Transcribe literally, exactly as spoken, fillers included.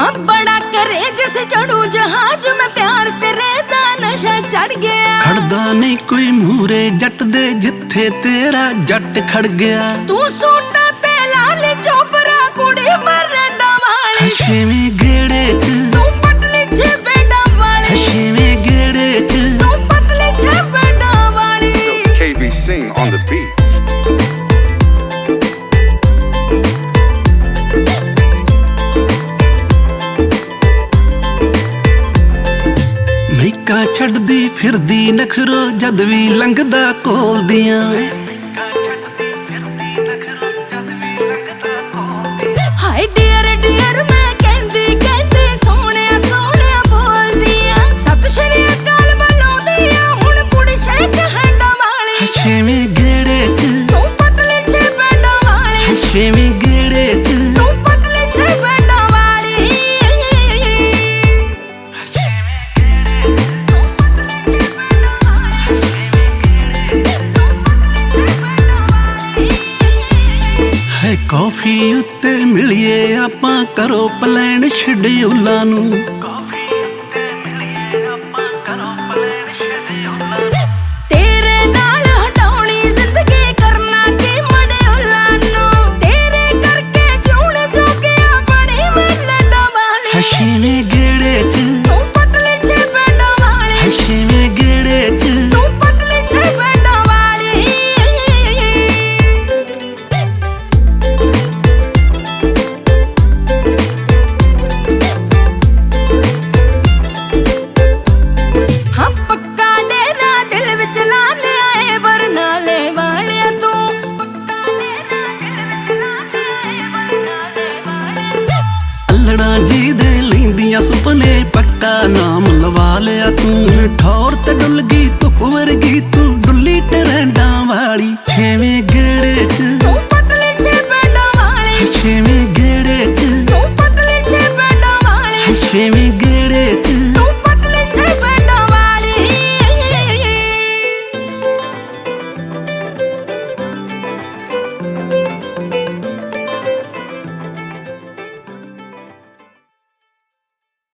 हाँ बड़ा करे जैसे चढ़ू जहाज में प्यार तेरे दा नशा चढ़ गया। खड़दा नहीं कोई मूरे जट दे जिथे तेरा जट खड़ गया। तू सूटा ते लाल चोपरा कुड़ी मरडा वाली छेवें गेड़े च तू पतली छे बेड़ा वाली छेवें गेड़े च तू पतली छे बेड़ा वाली। K V Sing on the beat. मैका छड्दी फिरदी नखरो जद भी लंघदा कोल दियां। हाय डियर डियर मैं कहंदी कहंदी सोहणिया सोहणिया बोलदिया सत श्री अकाल बुलाउंदिया हुण कुड़ी शेख हंडा वाली। छेवें गेड़े च तू पतली छे बेड़ा वाली छेवें गेड़े च तू पतली छे बेड़ा वाली। है कॉफी उत्ते मिलिए आपां करो प्लैन शेड्यूलां नूं। तेरे नाल हटाउणी जिंदगी करना की मड़ियोलां नूं तेरे करके जूण जोगिया बणी मैं लड्डा वाली। छेवें गेड़े च तू पतली छे बेड़ा वाली छेवें गेड़े च तू पतली छे बेड़ा वाली। हाँ पक्का डेरा दिल विच ला लिया है बरनाले वालिया तू पक्का डेरा दिल विच ला लिया है बरनाले वालिया। अल्लड़ा जी दे लैंदियां सुपने पक्का नाम लवा लिया तू। ठौर ते डुल गई धुप वर्गी